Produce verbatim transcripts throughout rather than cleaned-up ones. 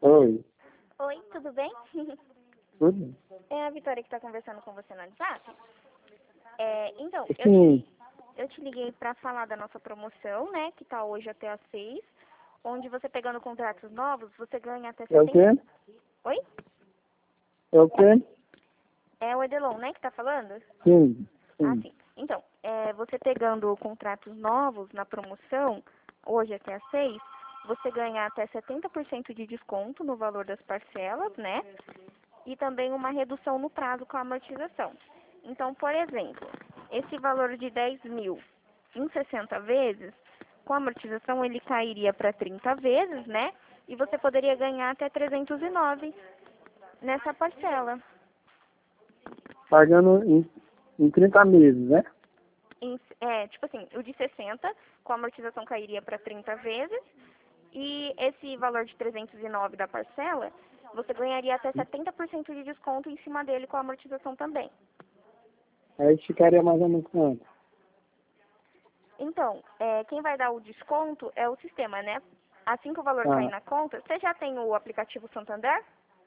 Oi, Oi, tudo bem? tudo? É a Vitória que está conversando com você no WhatsApp. É, então, eu Sim, te, eu te liguei para falar da nossa promoção, né, que está hoje até às seis, onde você pegando contratos novos, você ganha até é o setenta... quê? Oi? É o quê? É o Edelon, né, que está falando? Sim, Ah, sim. sim. Então, é, você pegando contratos novos na promoção, hoje até às seis, você ganha até setenta por cento de desconto no valor das parcelas, né? E também uma redução no prazo com a amortização. Então, por exemplo, esse valor de dez mil em sessenta vezes, com a amortização ele cairia para trinta vezes, né? E você poderia ganhar até trezentos e nove nessa parcela. Pagando em, em trinta meses, né? Em- é, tipo assim, o de sessenta, com a amortização cairia para trinta vezes. E esse valor de trezentos e nove da parcela, você ganharia até setenta por cento de desconto em cima dele com a amortização também. Aí ficaria mais ou menos quanto? Então, é, quem vai dar o desconto é o sistema, né? Assim que o valor cair Ah, na conta, você já tem o aplicativo Santander?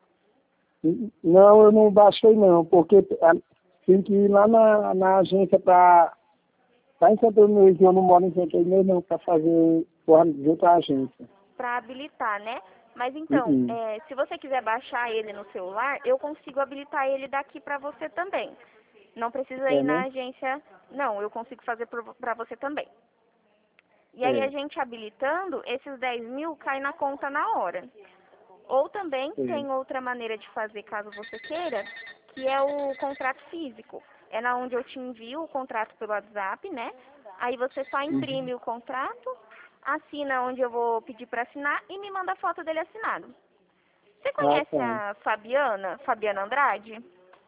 n- não, eu não baixei não, porque ah, tem que ir lá na, na agência para... Tá em Santo Inês, eu não moro em Santo Inês não, para fazer porra de outra agência. Para habilitar, né? Mas então, Uh-uh. é, se você quiser baixar ele no celular, eu consigo habilitar ele daqui para você também. Não precisa ir É, na né? agência, não, eu consigo fazer para você também. E aí a É, gente habilitando, esses dez mil cai na conta na hora. Ou também é. tem outra maneira de fazer, caso você queira, que é o contrato físico. É na onde eu te envio o contrato pelo WhatsApp, né? Aí você só Uhum. imprime o contrato, assina onde eu vou pedir para assinar e me manda a foto dele assinado. Você Ah, conhece tá. a Fabiana, Fabiana Andrade?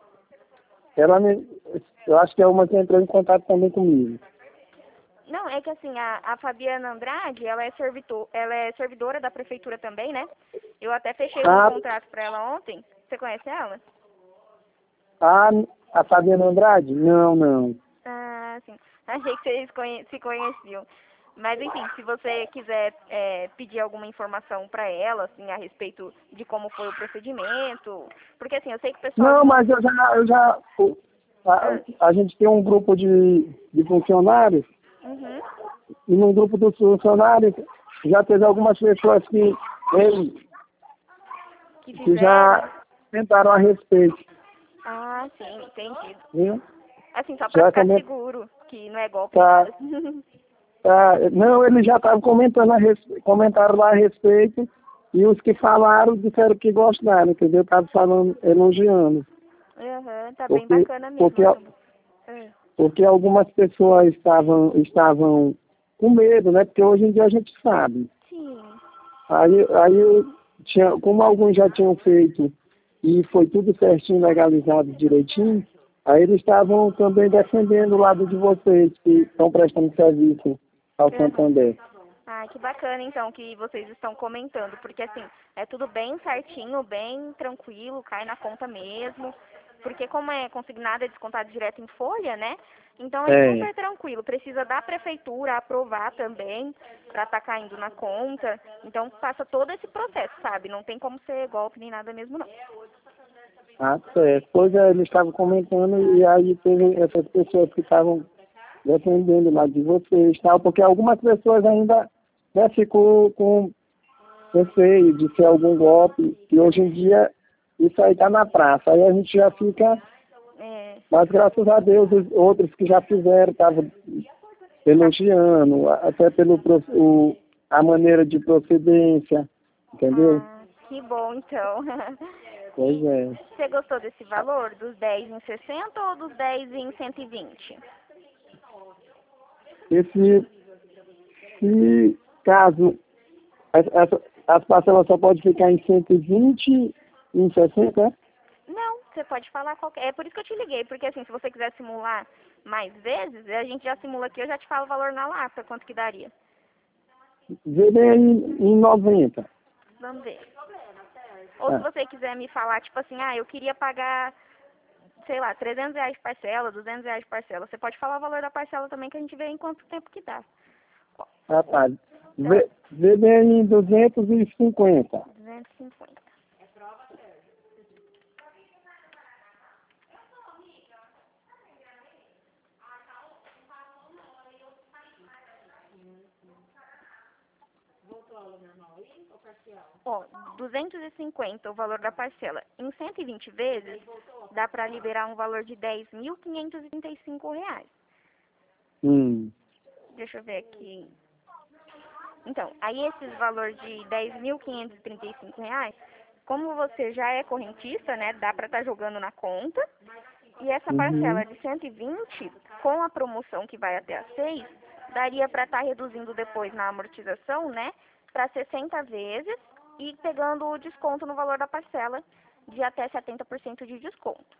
Ela me... Eu acho que é uma que entrou em contato também comigo. Não, é que assim, a, a Fabiana Andrade, ela é, servitor, ela é servidora da prefeitura também, né? Eu até fechei um Ah, contrato para ela ontem. Você conhece ela? a, a Fabiana Andrade? Não, não. Ah, sim. Achei que vocês conhe- se conheciam. Mas enfim, se você quiser é, pedir alguma informação para ela, assim, a respeito de como foi o procedimento, porque assim, eu sei que o pessoal de Não, Mon... mas eu já, eu já o- a, Ah, a gente tem um grupo de, de funcionários, uhum, e no grupo dos funcionários já teve algumas pessoas que, ei, que que fizeram. já tentaram a respeito, Ah, sim, entendi. viu? Assim, só para Já ficar coment, seguro que não é golpe nem tá, nada. tá, não, eles já estavam comentando a res, comentaram lá a respeito, e os que falaram disseram que gostaram, entendeu? Estavam falando, elogiando, Aham, tá bem porque, bacana mesmo porque a promoção. Ah, porque algumas pessoas estavam, estavam com medo, né? Porque hoje em dia a gente sabe. sim. Aí, aí eu tinha, como alguns já tinham feito e foi tudo certinho, legalizado direitinho, aí eles estavam também defendendo o lado de vocês que estão prestando serviço ao Aham. Santander. Ah, que bacana então que vocês estão comentando, porque assim, é tudo bem certinho, bem tranquilo, cai na conta mesmo, porque como é consignado, é descontado direto em folha, né? Então é É. super tranquilo, precisa da prefeitura aprovar também para estar caindo na conta, então passa todo esse processo, sabe? Não tem como ser golpe nem nada mesmo não. Ah, certo. Pois é, eles estavam comentando e aí teve essas pessoas que estavam defendendo lá de vocês, tal, porque algumas pessoas ainda né, ficou com receio de ser algum golpe, e hoje em dia isso aí está na praça. Aí a gente já fica, É, mas graças a Deus os outros que já fizeram estavam tá, elogiando, até pelo pro- o, a maneira de procedência, entendeu? ah, que bom então. Pois E é. você gostou desse valor, dos dez em sessenta ou dos dez em cento e vinte? Esse, se caso as, as, as parcelas só podem ficar em cento e vinte e em sessenta, Não, você pode falar qualquer. É por isso que eu te liguei, porque assim, se você quiser simular mais vezes, a gente já simula aqui, eu já te falo o valor na lata, quanto que daria. vê bem aí em noventa. Vamos ver. Ou se Ah, você quiser me falar, tipo assim, ah, eu queria pagar, sei lá, trezentos reais de parcela, duzentos reais de parcela. Você pode falar o valor da parcela também, que a gente vê em quanto tempo que dá. rapaz, Então, vê, vê bem aí em duzentos e cinquenta. duzentos e cinquenta. Ó, duzentos e cinquenta o valor da parcela. Em cento e vinte vezes, dá para liberar um valor de dez mil quinhentos e trinta e cinco reais. Hum. Deixa eu ver aqui. Então, aí esses valores de dez mil quinhentos e trinta e cinco reais, como você já é correntista, né, dá para estar jogando na conta. E essa parcela Uhum. de cento e vinte, com a promoção que vai até a seis, daria para estar reduzindo depois na amortização, né, para sessenta vezes e pegando o desconto no valor da parcela de até setenta por cento de desconto.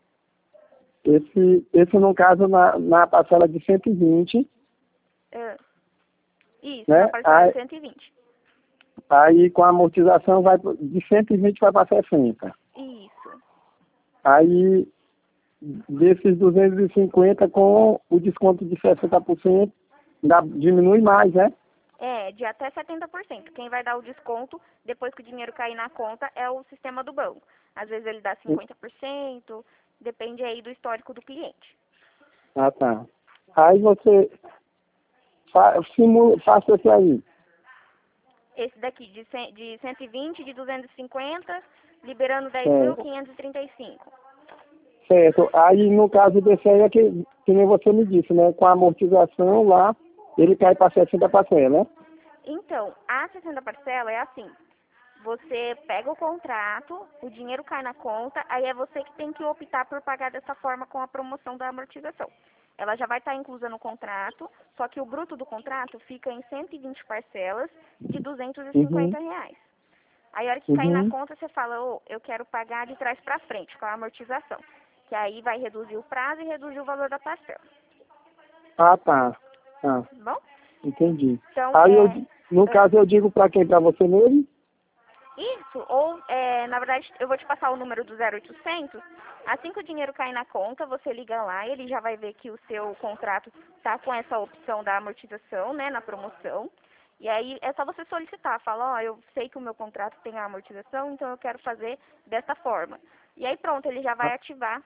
Esse, esse no caso, na, na parcela de cento e vinte, É, isso, né? na parcela Aí, de cento e vinte. aí com a amortização vai pro- de cento e vinte vai para sessenta. Isso. Aí desses duzentos e cinquenta com o desconto de sessenta por cento, dá, diminui mais, né? É, de até setenta por cento. Quem vai dar o desconto depois que o dinheiro cair na conta é o sistema do banco. Às vezes ele dá cinquenta por cento, depende aí do histórico do cliente. Ah, tá. Aí você fa, simula, faça isso aí. Esse daqui de, cem, de cento e vinte, de duzentos e cinquenta, liberando dez mil Certo. quinhentos e trinta e cinco. Certo. Aí no caso desse aí é que, que nem você me disse, né? Com a amortização lá, ele cai para sessenta parcelas, né? Então, a sessenta parcela é assim. Você pega o contrato, o dinheiro cai na conta, aí é você que tem que optar por pagar dessa forma com a promoção da amortização. Ela já vai estar inclusa no contrato, só que o bruto do contrato fica em cento e vinte parcelas de duzentos e Uhum. cinquenta reais. Aí a hora que cair na Uhum. conta, você fala, ô, eu quero pagar de trás para frente, com a amortização. Que aí vai reduzir o prazo e reduzir o valor da parcela. Ah, tá. Ah, Tá bom? entendi. Então, Aí eu, é... no ah, caso eu digo para quem? Para você mesmo? Isso, ou, é, na verdade, eu vou te passar o número do zero oitocentos. Assim que o dinheiro cair na conta, você liga lá, ele já vai ver que o seu contrato está com essa opção da amortização, né, na promoção. E aí é só você solicitar, fala, ó, eu sei que o meu contrato tem a amortização, então eu quero fazer dessa forma. E aí pronto, ele já vai Ah, ativar,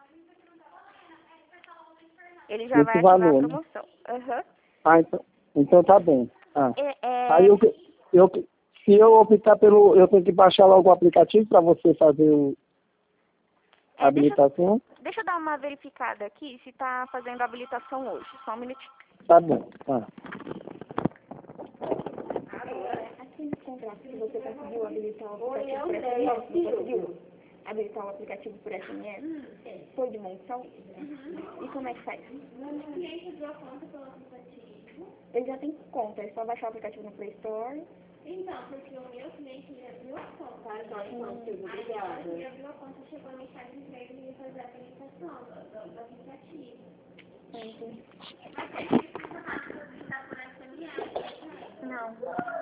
ele já esse vai ativar a valor, né? promoção. Aham. Ah, então, então tá bem. Ah. É, Aí é, eu, eu, se eu optar pelo, eu tenho que baixar logo o aplicativo para você fazer o, a é, deixa, habilitação? deixa eu dar uma verificada aqui se está fazendo a habilitação hoje, só um minutinho. Tá bom. Tá. Aquele contrato que você conseguiu habilitar o aplicativo por S M S, não conseguiu habilitar o aplicativo por S M S? Foi de monção? E como é que faz? Ele já tem conta, é só baixar o aplicativo no Play Store. Então, porque o meu cliente já abriu a conta. Ah, então, então, filho, obrigada. Ele abriu a conta, chegou a mensagem pra ele fazer a habilitação do, do, do aplicativo. Entendi. Mas ele precisa habilitar por S M S. Não.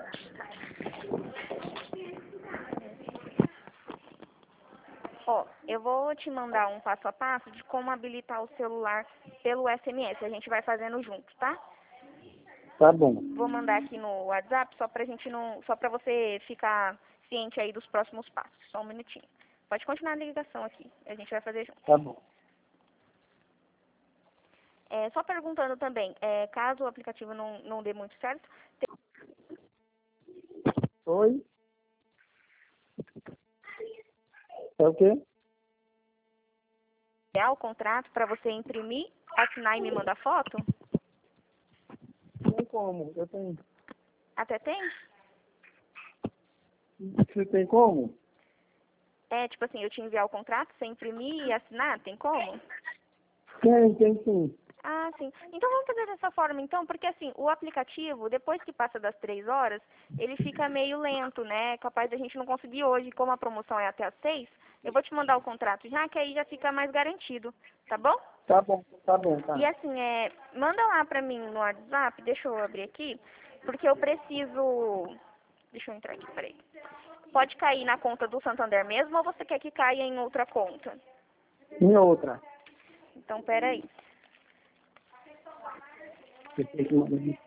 Ó, eu vou te mandar um passo a passo de como habilitar o celular pelo S M S. A gente vai fazendo junto, tá? Tá bom. Vou mandar aqui no WhatsApp só pra gente não, só pra você ficar ciente aí dos próximos passos. Só um minutinho. Pode continuar a ligação aqui. A gente vai fazer junto. Tá bom. É, só perguntando também, é, caso o aplicativo não, não dê muito certo, Oi? É o quê? tem o contrato para você imprimir, assinar e me mandar foto? Tem como? Eu tenho. Até tem? Você tem como? É, tipo assim, eu te enviar o contrato, você imprimir e assinar, tem como? Tem, tem sim. Ah, sim. Então vamos fazer dessa forma, então, porque assim, o aplicativo, depois que passa das três horas, ele fica meio lento, né? Capaz da gente não conseguir hoje, como a promoção é até às seis, eu vou te mandar o contrato já, que aí já fica mais garantido, tá bom? Tá bom, tá bom, tá. E assim, é, manda lá pra mim no WhatsApp, deixa eu abrir aqui, porque eu preciso... Deixa eu entrar aqui, peraí. Pode cair na conta do Santander mesmo ou você quer que caia em outra conta? Em outra. Então, peraí. Você tem que mandar isso.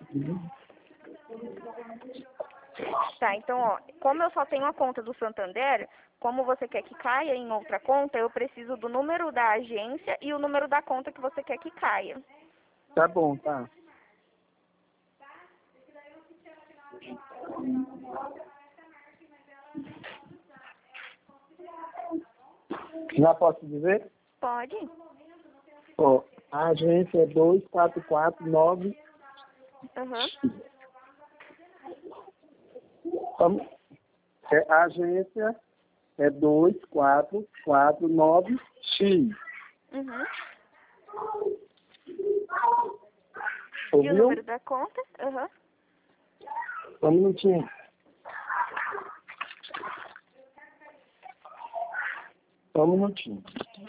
Tá, então, ó, como eu só tenho a conta do Santander, como você quer que caia em outra conta, eu preciso do número da agência e o número da conta que você quer que caia. Tá bom, tá. Já posso dizer? Pode. Ó, a agência é dois quatro quatro nove. Aham. Vamos- é, a agência é dois quatro quatro nove X. Uhum. E o Ouviu? número da conta? Aham. Só um minutinho. Só um minutinho.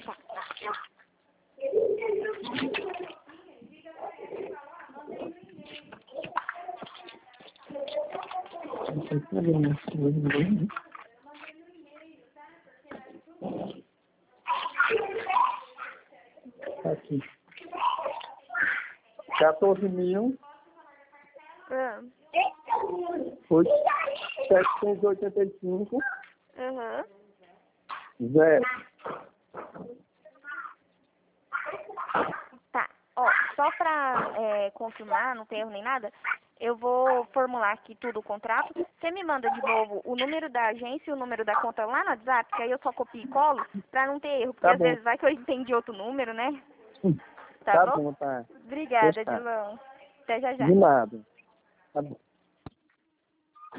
Aqui. quatorze mil Ah. setecentos e oitenta e cinco Aham. zero. Tá. Ó, só pra é, confirmar, não tem erro nem nada, eu vou formular aqui tudo o contrato. Você me manda de novo o número da agência e o número da conta lá no WhatsApp, que aí eu só copio e colo pra não ter erro, porque Tá às bom. vezes vai que eu entendi outro número, né? Tá, Tá bom? bom, tá. Obrigada, Pois tá. Dilão. Até já já. De nada. Tá bom.